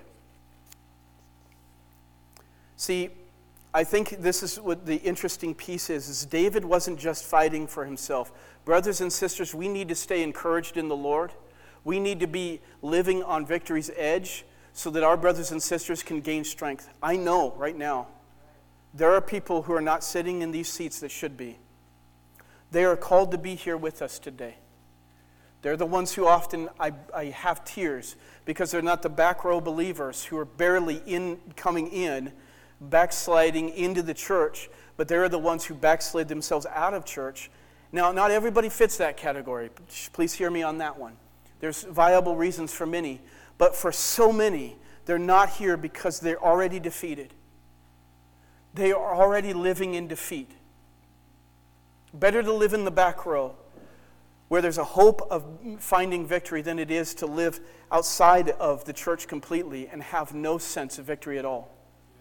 See, I think this is what the interesting piece is David wasn't just fighting for himself. Brothers and sisters, we need to stay encouraged in the Lord. We need to be living on victory's edge so that our brothers and sisters can gain strength. I know right now there are people who are not sitting in these seats that should be. They are called to be here with us today. They're the ones who often I have tears because they're not the back row believers who are barely coming in, backsliding into the church, but they're the ones who backslid themselves out of church. Now, not everybody fits that category. Please hear me on that one. There's viable reasons for many, but for so many, they're not here because they're already defeated. They are already living in defeat. Better to live in the back row where there's a hope of finding victory than it is to live outside of the church completely and have no sense of victory at all.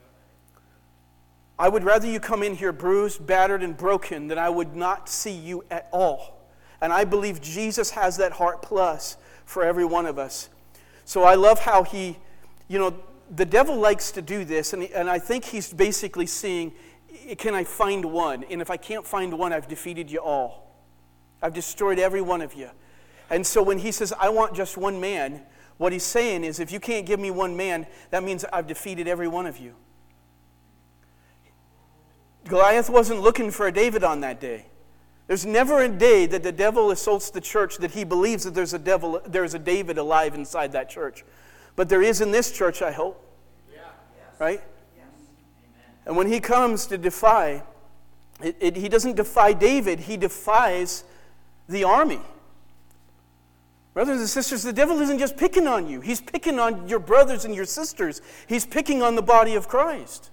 I would rather you come in here bruised, battered, and broken than I would not see you at all. And I believe Jesus has that heart plus for every one of us. So I love how the devil likes to do this, and I think he's basically seeing, can I find one? And if I can't find one, I've defeated you all. I've destroyed every one of you. And so when he says, I want just one man, what he's saying is, if you can't give me one man, that means I've defeated every one of you. Goliath wasn't looking for a David on that day. There's never a day that the devil assaults the church that he believes that there's a David alive inside that church. But there is in this church, I hope. Yeah. Right? Yes. And when he comes to defy, he doesn't defy David, he defies the army. Brothers and sisters, the devil isn't just picking on you. He's picking on your brothers and your sisters. He's picking on the body of Christ.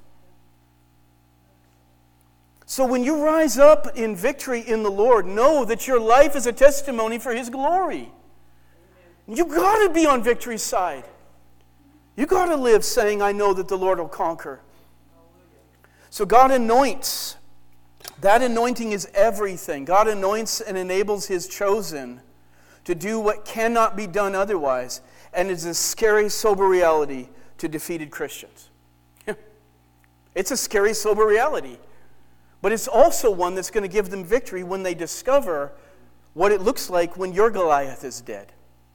So when you rise up in victory in the Lord, know that your life is a testimony for His glory. You've got to be on victory's side. You've got to live saying, I know that the Lord will conquer. So God anoints. That anointing is everything. God anoints and enables His chosen to do what cannot be done otherwise. And it's a scary, sober reality to defeated Christians. It's a scary, sober reality. But it's also one that's going to give them victory when they discover what it looks like when your Goliath is dead.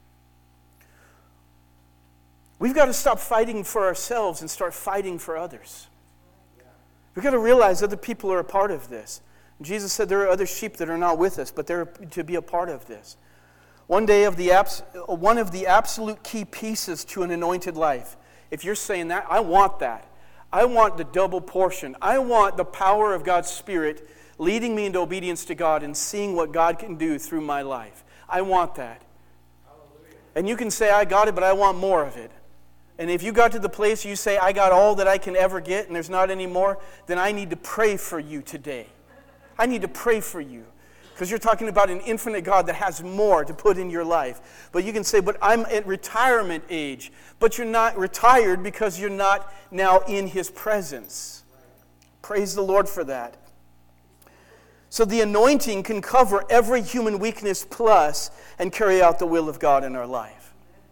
We've got to stop fighting for ourselves and start fighting for others. We've got to realize other people are a part of this. Jesus said there are other sheep that are not with us, but they're to be a part of this. One of the absolute key pieces to an anointed life, if you're saying that, I want that. I want the double portion. I want the power of God's Spirit leading me into obedience to God and seeing what God can do through my life. I want that. Hallelujah. And you can say, I got it, but I want more of it. And if you got to the place you say, I got all that I can ever get and there's not any more, then I need to pray for you today. I need to pray for you. Because you're talking about an infinite God that has more to put in your life. But you can say, but I'm at retirement age. But you're not retired because you're not now in His presence. Praise the Lord for that. So the anointing can cover every human weakness plus and carry out the will of God in our life.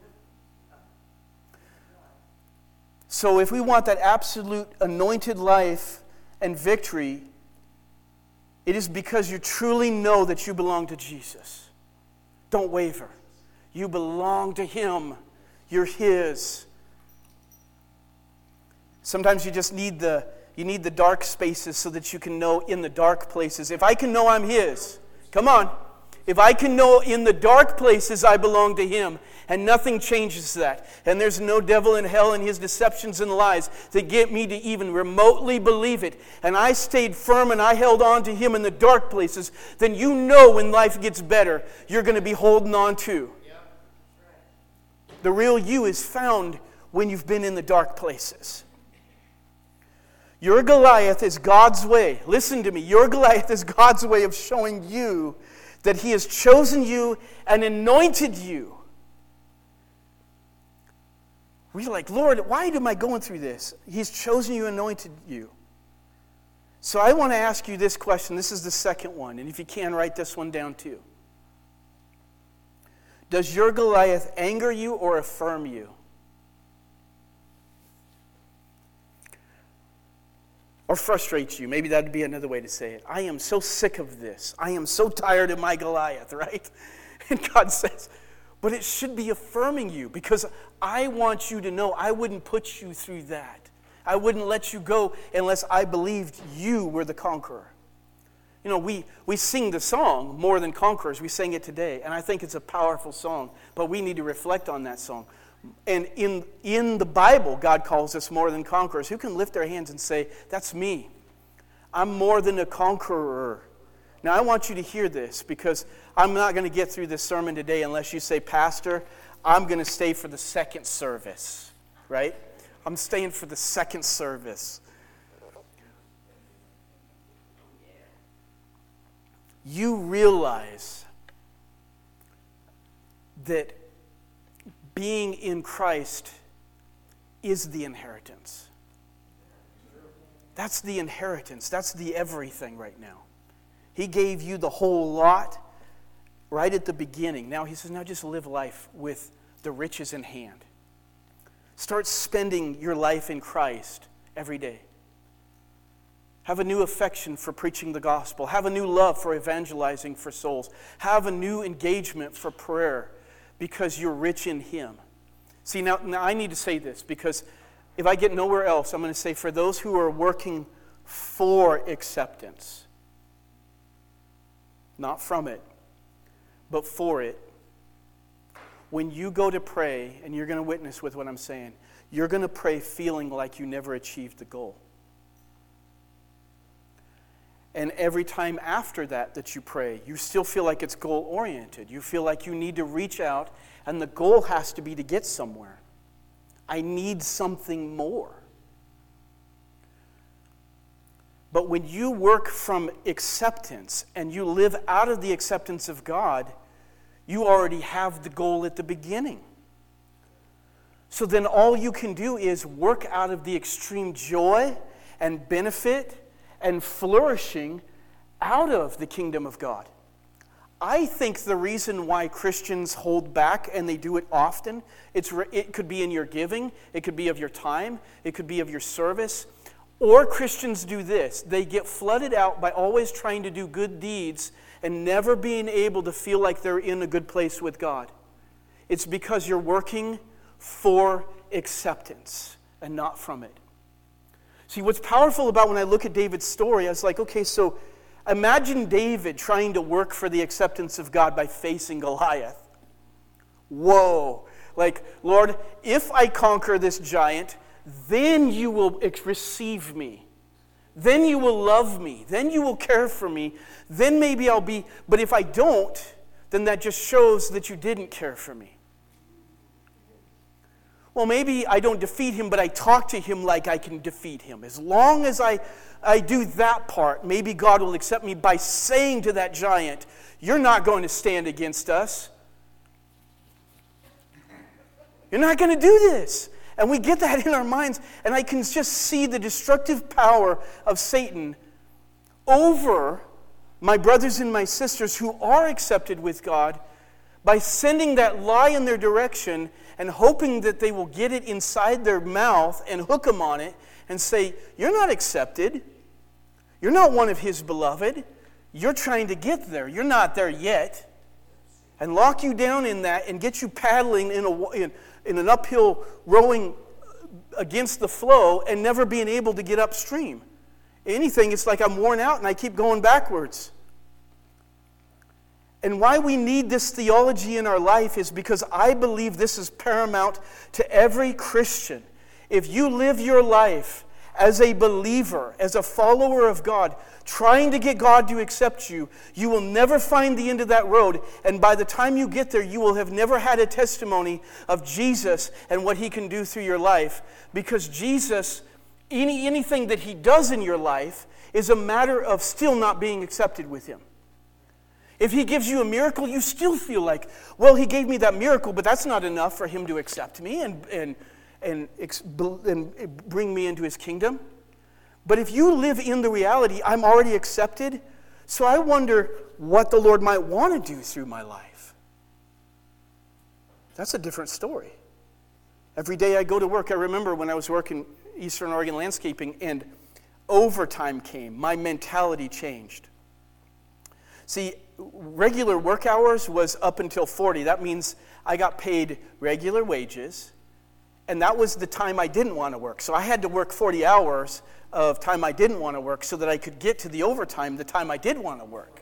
So if we want that absolute anointed life and victory, it is because you truly know that you belong to Jesus. Don't waver. You belong to Him. You're His. Sometimes you just need the dark spaces so that you can know in the dark places. If I can know I'm His, come on. If I can know in the dark places I belong to Him, and nothing changes that, and there's no devil in hell and his deceptions and lies that get me to even remotely believe it, and I stayed firm and I held on to Him in the dark places, then you know when life gets better, you're going to be holding on to. The real you is found when you've been in the dark places. Your Goliath is God's way. Listen to me. Your Goliath is God's way of showing you that He has chosen you and anointed you. We're like, Lord, why am I going through this? He's chosen you and anointed you. So I want to ask you this question. This is the second one. And if you can, write this one down too. Does your Goliath anger you or affirm you? Or frustrates you? Maybe that would be another way to say it. I am so sick of this. I am so tired of my Goliath, right? And God says, but it should be affirming you, because I want you to know I wouldn't put you through that. I wouldn't let you go unless I believed you were the conqueror. You know, we sing the song, More Than Conquerors. We sang it today, and I think it's a powerful song, but we need to reflect on that song. And in the Bible, God calls us more than conquerors. Who can lift their hands and say, that's me. I'm more than a conqueror. Now, I want you to hear this, because I'm not going to get through this sermon today unless you say, Pastor, I'm going to stay for the second service, right? I'm staying for the second service. You realize that being in Christ is the inheritance. That's the inheritance. That's the everything right now. He gave you the whole lot right at the beginning. Now He says, now just live life with the riches in hand. Start spending your life in Christ every day. Have a new affection for preaching the gospel. Have a new love for evangelizing for souls. Have a new engagement for prayer, because you're rich in Him. See, now I need to say this, because if I get nowhere else, I'm going to say, for those who are working for acceptance, not from it, but for it, when you go to pray, and you're going to witness with what I'm saying, you're going to pray feeling like you never achieved the goal. And every time after that you pray, you still feel like it's goal-oriented. You feel like you need to reach out, and the goal has to be to get somewhere. I need something more. But when you work from acceptance and you live out of the acceptance of God, you already have the goal at the beginning. So then all you can do is work out of the extreme joy and benefit and flourishing out of the kingdom of God. I think the reason why Christians hold back, and they do it often, it could be in your giving, it could be of your time, it could be of your service, or Christians do this. They get flooded out by always trying to do good deeds and never being able to feel like they're in a good place with God. It's because you're working for acceptance and not from it. See, what's powerful about when I look at David's story, I was like, okay, so imagine David trying to work for the acceptance of God by facing Goliath. Whoa. Like, Lord, if I conquer this giant, then you will receive me. Then you will love me. Then you will care for me. Then maybe I'll be, but if I don't, then that just shows that you didn't care for me. Well, maybe I don't defeat him, but I talk to him like I can defeat him. As long as I do that part, maybe God will accept me by saying to that giant, you're not going to stand against us. You're not going to do this. And we get that in our minds, and I can just see the destructive power of Satan over my brothers and my sisters who are accepted with God by sending that lie in their direction and hoping that they will get it inside their mouth and hook them on it and say, you're not accepted. You're not one of his beloved. You're trying to get there. You're not there yet. And lock you down in that and get you paddling in an uphill rowing against the flow and never being able to get upstream. Anything, it's like I'm worn out and I keep going backwards. And why we need this theology in our life is because I believe this is paramount to every Christian. If you live your life as a believer, as a follower of God, trying to get God to accept you, you will never find the end of that road. And by the time you get there, you will have never had a testimony of Jesus and what he can do through your life. Because Jesus, anything that he does in your life is a matter of still not being accepted with him. If he gives you a miracle, you still feel like, well, he gave me that miracle, but that's not enough for him to accept me and bring me into his kingdom. But if you live in the reality, I'm already accepted, so I wonder what the Lord might want to do through my life. That's a different story. Every day I go to work, I remember when I was working Eastern Oregon landscaping and overtime came, my mentality changed. See, regular work hours was up until 40. That means I got paid regular wages, and that was the time I didn't want to work. So I had to work 40 hours of time I didn't want to work so that I could get to the overtime the time I did want to work.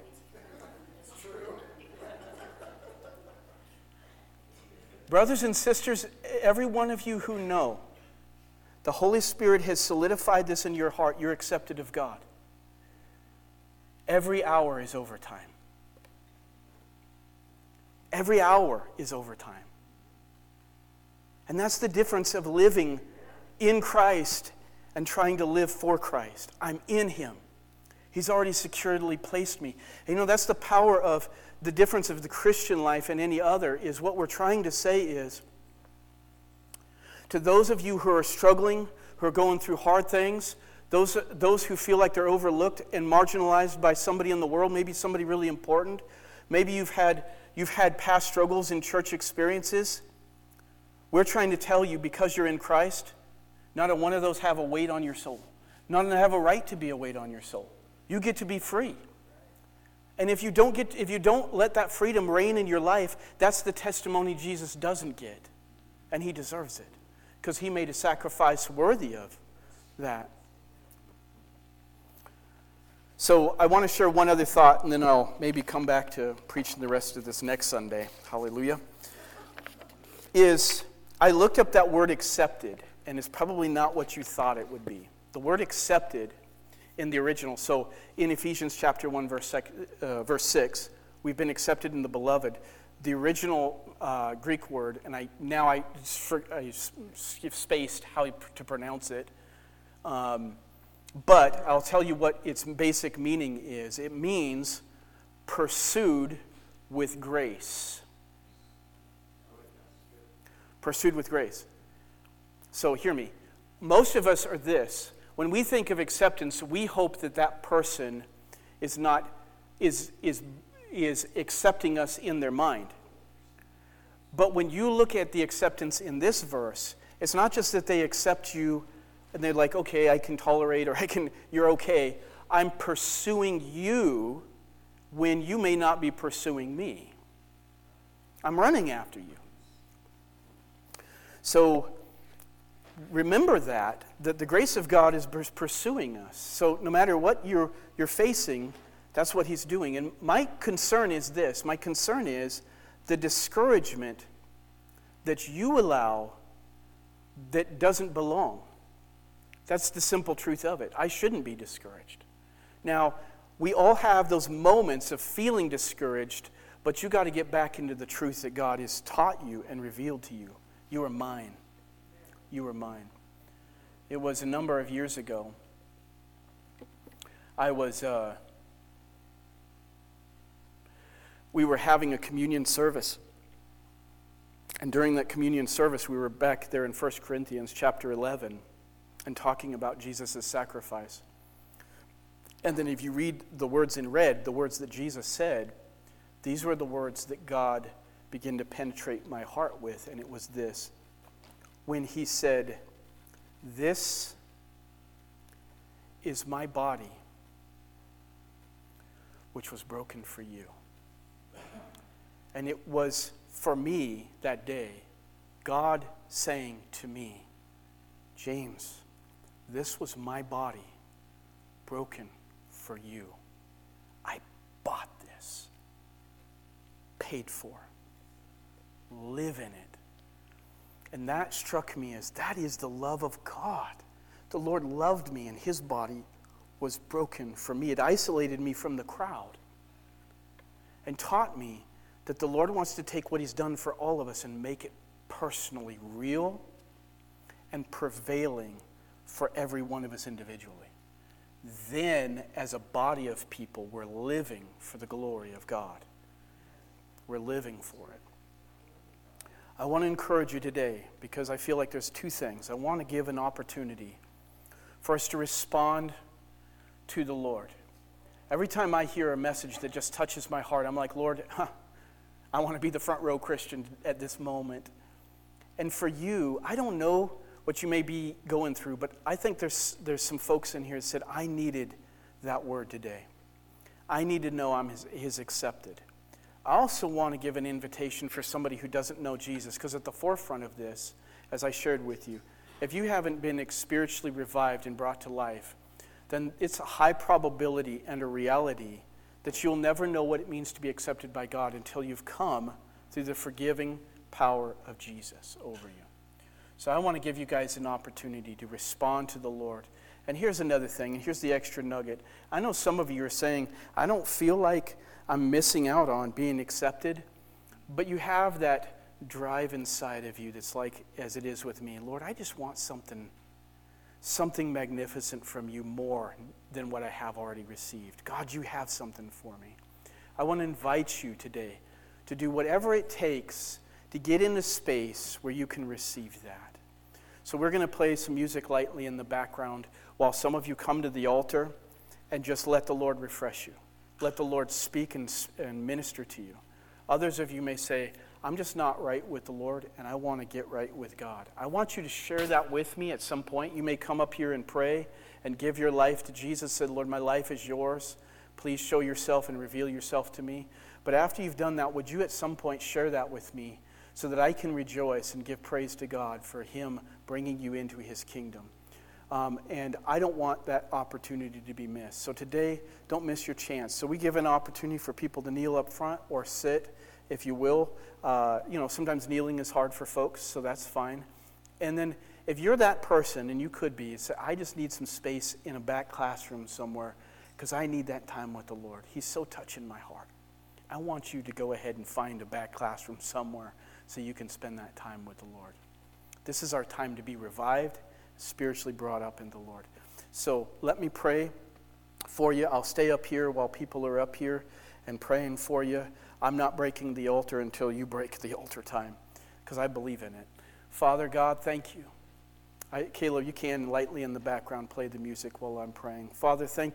Brothers and sisters, every one of you who know, the Holy Spirit has solidified this in your heart. You're accepted of God. Every hour is overtime. Every hour is overtime. And that's the difference of living in Christ and trying to live for Christ. I'm in him. He's already securely placed me. And that's the power of the difference of the Christian life and any other, is what we're trying to say is, to those of you who are struggling, who are going through hard things, those who feel like they're overlooked and marginalized by somebody in the world, maybe somebody really important, maybe you've had past struggles in church experiences, we're trying to tell you, because you're in Christ, not a one of those have a weight on your soul. None of them have a right to be a weight on your soul. You get to be free. And if you don't let that freedom reign in your life, that's the testimony Jesus doesn't get. And he deserves it, because he made a sacrifice worthy of that. So I want to share one other thought, and then I'll maybe come back to preaching the rest of this next Sunday. Hallelujah. I looked up that word accepted, and it's probably not what you thought it would be. The word accepted in the original, so in Ephesians chapter 1, verse 6, we've been accepted in the beloved. The original Greek word, and I spaced how to pronounce it, but I'll tell you what its basic meaning is. It means pursued with grace. Pursued with grace. So hear me. Most of us are this. When we think of acceptance, we hope that that person is accepting us in their mind. But when you look at the acceptance in this verse, it's not just that they accept you and they're like, okay, I can tolerate, or you're okay. I'm pursuing you when you may not be pursuing me. I'm running after you. So remember that the grace of God is pursuing us. So no matter what you're facing, that's what he's doing. And my concern is this. My concern is the discouragement that you allow that doesn't belong. That's the simple truth of it. I shouldn't be discouraged. Now, we all have those moments of feeling discouraged, but you got to get back into the truth that God has taught you and revealed to you. You are mine. You are mine. It was a number of years ago. We were having a communion service. And during that communion service, we were back there in 1 Corinthians chapter 11 and talking about Jesus' sacrifice. And then if you read the words in red, the words that Jesus said, these were the words that God began to penetrate my heart with, and it was this. When he said, "This is my body, which was broken for you." And it was for me that day, God saying to me, "James, this was my body broken for you. I bought this, paid for, live in it." And that struck me as that is the love of God. The Lord loved me and his body was broken for me. It isolated me from the crowd and taught me that the Lord wants to take what he's done for all of us and make it personally real and prevailing for every one of us individually. Then, as a body of people, we're living for the glory of God. We're living for it. I want to encourage you today because I feel like there's two things. I want to give an opportunity for us to respond to the Lord. Every time I hear a message that just touches my heart, I'm like, Lord, I want to be the front row Christian at this moment. And for you, I don't know what you may be going through, but I think there's some folks in here that said, I needed that word today. I need to know I'm his accepted. I also want to give an invitation for somebody who doesn't know Jesus, because at the forefront of this, as I shared with you, if you haven't been spiritually revived and brought to life, then it's a high probability and a reality that you'll never know what it means to be accepted by God until you've come through the forgiving power of Jesus over you. So I want to give you guys an opportunity to respond to the Lord. And here's another thing, and here's the extra nugget. I know some of you are saying, I don't feel like I'm missing out on being accepted, but you have that drive inside of you that's like, as it is with me, Lord, I just want something magnificent from you more than what I have already received. God, you have something for me. I want to invite you today to do whatever it takes to get in a space where you can receive that. So we're going to play some music lightly in the background while some of you come to the altar and just let the Lord refresh you. Let the Lord speak and minister to you. Others of you may say, I'm just not right with the Lord, and I want to get right with God. I want you to share that with me at some point. You may come up here and pray and give your life to Jesus. Say, Lord, my life is yours. Please show yourself and reveal yourself to me. But after you've done that, would you at some point share that with me so that I can rejoice and give praise to God for him bringing you into his kingdom? And I don't want that opportunity to be missed. So today, don't miss your chance. So we give an opportunity for people to kneel up front or sit, if you will. Sometimes kneeling is hard for folks, so that's fine. And then if you're that person, and you could be, say, I just need some space in a back classroom somewhere because I need that time with the Lord. He's so touching my heart. I want you to go ahead and find a back classroom somewhere so you can spend that time with the Lord. This is our time to be revived, spiritually brought up in the Lord. So let me pray for you. I'll stay up here while people are up here and praying for you. I'm not breaking the altar until you break the altar time because I believe in it. Father God, thank you. Caleb, you can lightly in the background play the music while I'm praying. Father, thank